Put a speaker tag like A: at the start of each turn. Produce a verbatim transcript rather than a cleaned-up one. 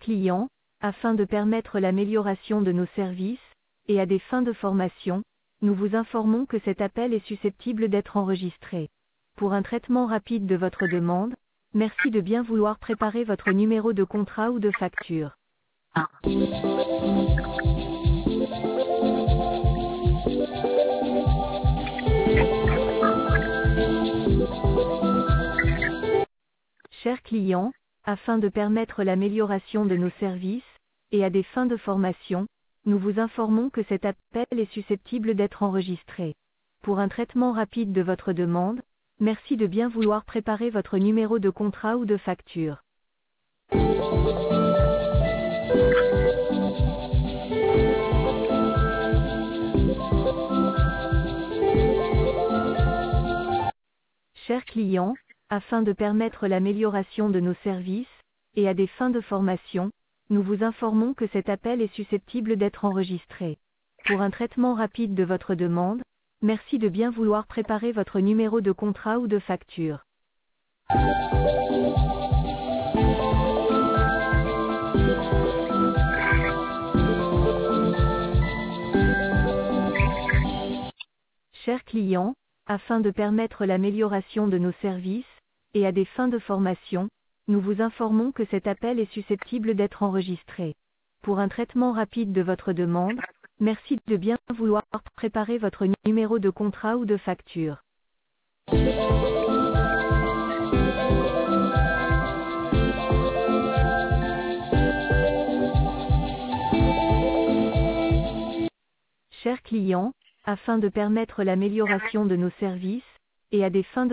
A: clients, afin de permettre l'amélioration de nos services, et à des fins de formation, nous vous informons que cet appel est susceptible d'être enregistré. Pour un traitement rapide de votre demande, merci de bien vouloir préparer votre numéro de contrat ou de facture. Chers clients, afin de permettre l'amélioration de nos services, et à des fins de formation, nous vous informons que cet appel est susceptible d'être enregistré. Pour un traitement rapide de votre demande, merci de bien vouloir préparer votre numéro de contrat ou de facture. Chers clients, afin de permettre l'amélioration de nos services, et à des fins de formation, nous vous informons que cet appel est susceptible d'être enregistré. Pour un traitement rapide de votre demande, merci de bien vouloir préparer votre numéro de contrat ou de facture. Chers clients, afin de permettre l'amélioration de nos services, et à des fins de formation, nous vous informons que cet appel est susceptible d'être enregistré. Pour un traitement rapide de votre demande, merci de bien vouloir préparer votre numéro de contrat ou de facture. Chers clients, afin de permettre l'amélioration de nos services, et à des fins de